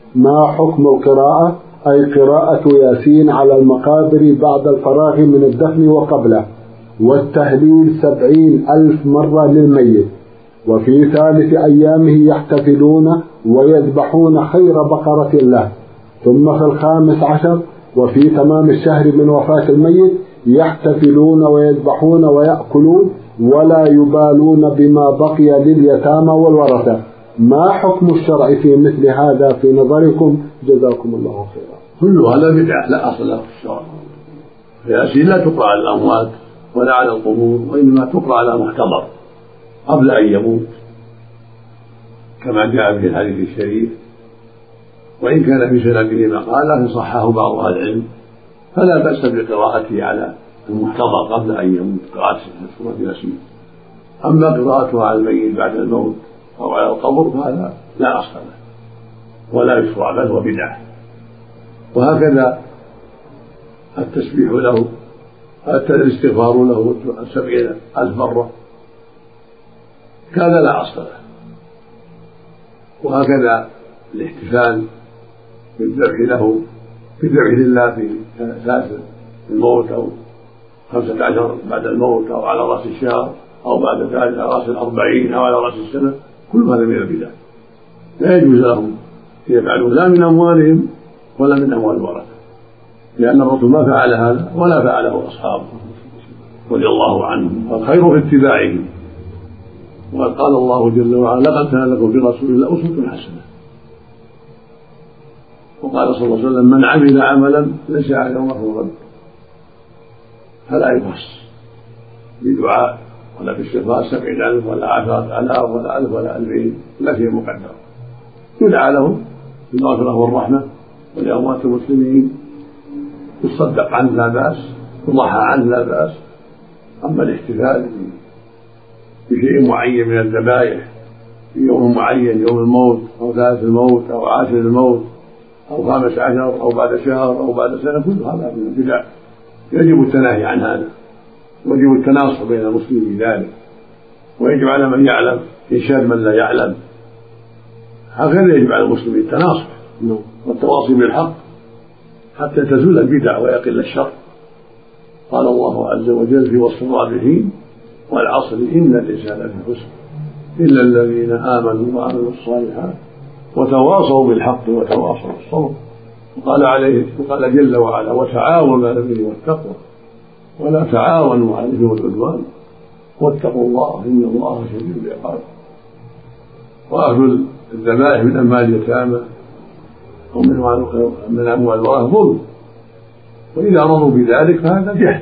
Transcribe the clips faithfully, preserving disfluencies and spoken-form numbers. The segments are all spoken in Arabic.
ما حكم القراءة أي قراءة ياسين على المقابر بعد الفراغ من الدفن وقبله، والتهليل سبعين ألف مرة للميت، وفي ثالث أيامه يحتفلون ويذبحون خير بقرة له، ثم في الخامس عشر وفي تمام الشهر من وفاة الميت يحتفلون ويذبحون ويأكلون ولا يبالون بما بقي لليتامى والورثة. ما حكم الشرع في مثل هذا في نظركم؟ جزاكم الله خيرا. كل هذا بدعة لا أصل له في الشرع. ياسين لا تقرأ على الأموات ولا على القبور، وإنما تقرأ على محتضر قبل أن يموت كما جاء في الحديث الشريف، وإن كان في سنده مقال لكن صححه بعض أهل العلم، فلا بأس بقراءته على المحتضر قبل أن يموت قراءة سورة ياسين. أما قراءتها على الميت بعد الموت أو على القبر فهذا لا أصل له ولا يشرع بل هو بدعة. وهكذا التسبيح له، الاستغفار له سبعين ألف مرة، كذا لا أصل له. وهكذا الاحتفال بالذبح له، بالذبح لله في ثالث الموت أو خمسة عشر بعد الموت أو على رأس الشهر أو بعد ذلك على رأس الأربعين أو على رأس السنة، كل هذا من البدع لا يجوز لهم يفعلون لا من أموالهم ولا من أموال الورثة، لأن الرسول ما فعل هذا ولا فعله أصحابه رضي الله عنهم، والخير في اتباعهم. وقد قال الله جل وعلا: لقد كان لكم في رسول الله أسوة حسنة. وقال صلى الله عليه وسلم: من عمل عملا ليس عليه أمره رد، فلا يخص بدعاء ولا باستغفار سبعين ألف ولا عشرة آلاف ولا ألف ولا ألفين، لا شيء مقدر، يدعى لهم بالمغفرة والرحمة ولأموات المسلمين، يصدق عنه لا بأس، يضحى عنه لا بأس. أما الاحتفال بشيء معين من الذبائح في يوم معين، يوم الموت أو ثالث الموت أو عاشر الموت أو خامس عشر أو بعد شهر أو بعد سنة، كل هذا من البدع، يجب التناهي عن هذا، ويجب التناصح بين المسلمين في ذلك، ويجب على من يعلم إرشاد من لا يعلم. هكذا يجب على المسلمين التناصح والتواصي بالحق حتى تزول البدع ويقل الشر. قال الله عز وجل في وصف الرابحين: والعصر إن الإنسان لفي خسر إلا الذين آمنوا وعملوا الصالحات وتواصوا بالحق وتواصوا بالصبر. وقال عليه وقال جل وعلا: وتعاونوا على البر والتقوى ولا تعاونوا على الإثم والعدوان واتقوا الله إن الله شديد العقاب. وأكل الذبائح من أموال اليتامى أو من أموال الورثة ظلم، وإذا رضوا بذلك فهذا جهل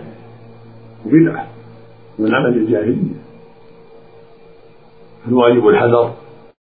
وبدعة من عمل الجاهلية. فالواجب الحذر